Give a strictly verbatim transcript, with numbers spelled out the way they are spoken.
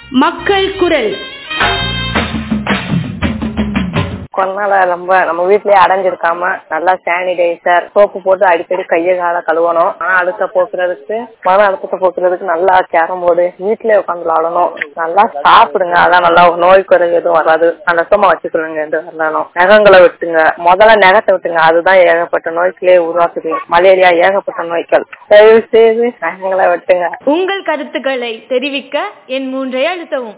மக்கள் குரல். கொரோனால ரொம்ப நம்ம வீட்லயே அடைஞ்சிருக்காம நல்லா சானிடைசர் சோப்பு போட்டு அடிக்கடி கையை கால கழுவணும். மன அழுத்த போக்குறதுக்கு மன அழுத்தத்தை போக்குறதுக்கு நல்லா கேரம் போர்டு வீட்லயே உட்காந்து விளாடணும். நல்லா சாப்பிடுங்க, அதான் நல்லா நோய் குறைவு எதுவும் வராது. நல்லமா வச்சுக்கொள்ளுங்க. எது வரணும் நகங்களை விட்டுங்க, முதல்ல நகத்தை விட்டுங்க. அதுதான் ஏகப்பட்ட நோய்களே உருவாக்குது. மலேரியா ஏகப்பட்ட நோய்கள். தயவு செய்து நகங்களை விட்டுங்க. உங்கள் கருத்துக்களை தெரிவிக்க என் மூன்றை அழுத்தவும்.